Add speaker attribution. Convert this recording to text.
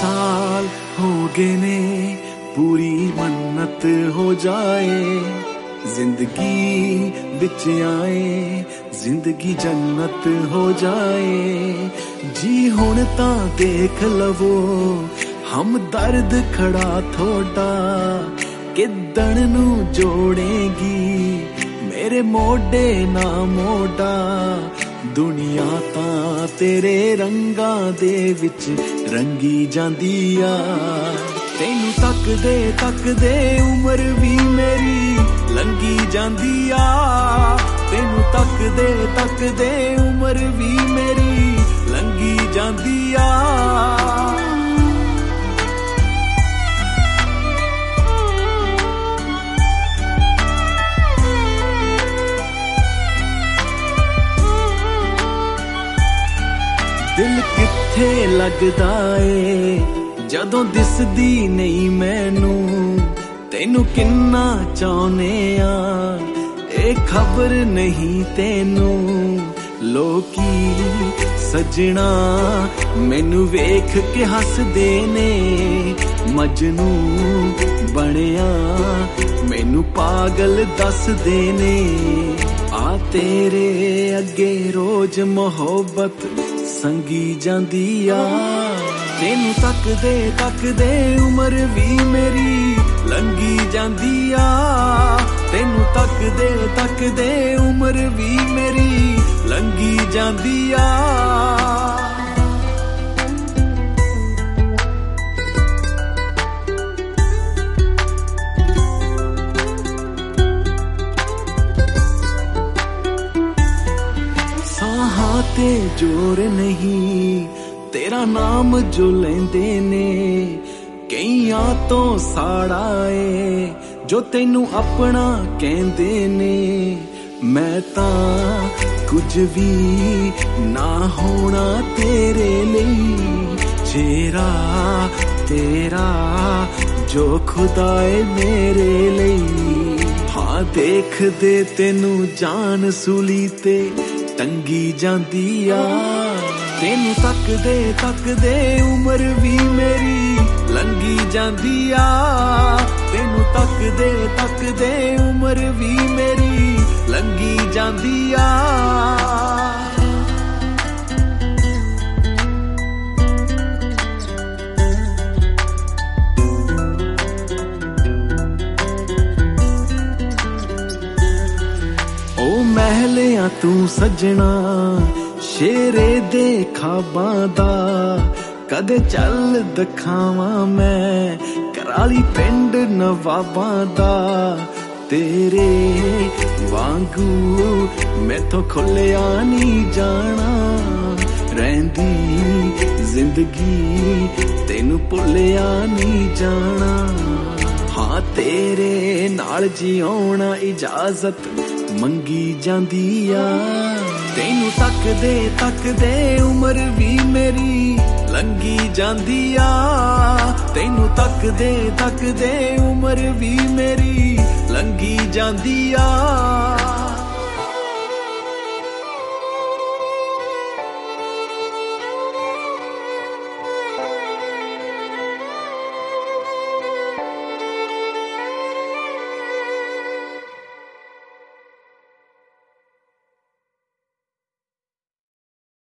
Speaker 1: साल हो गए ने पूरी मन्नत हो जाए जिंदगी बिच आए जिंदगी जन्नत हो जाए जी हुण तां देख लवो हम दर्द खड़ा थोड़ा किदण नू जोड़ेगी मेरे मोडे ना मोडा दुनिया तां तेरे रंगां दे विच रंगी जांदी आ तेनू तकदे उम्र भी मेरी लंघी जांदी आ तेनू तकदे उम्र भी मेरी लंघी जांदी आ दिल किथे लगदा ए जदों दिसदी नहीं मैनू तेनू किन्ना चाहने आ ए खबर नहीं तेनू लोकी सजना मैनू वेख के हसदे ने मजनू बनिया मैनू पागल दसदे ने आ तेरे अगे रोज मोहब्बत संगी जांदी आ तेनू तकदे उम्र भी मेरी लंघी जांदी आ तेनू तकदे उम्र भी मेरी लंघी जांदी आ ते जोर नहीं तेरा नाम जो लेंदे ने कईयां तो साड़ा है जो तेनू अपना कहंदे ने मैं तां कुछ भी ना होना तेरे लिए चेहरा तेरा जो खुदाए मेरे लिए हाँ देख दे तेनू जान सूली ते टंगी जांदी आ तेनू तकदे उम्र भी मेरी लंघी जांदी आ तेनू तकदे उम्र भी मेरी लंघी जांदी आ महलिया तू सजना शेरे दे खाबां दा कदे चल दिखावा मैं कराली पिंड नवाबां दा तेरे वांगू मैथों खुलिया नहीं जाना रहंदी जिंदगी तेनू भुलिया नहीं जाना हाँ तेरे नाल जीउणा इजाजत मंगी जांदी आ तेनू तकदे उम्र भी मेरी लंघी जांदी आ तेनू तकदे उम्र भी मेरी लंघी जांदी आ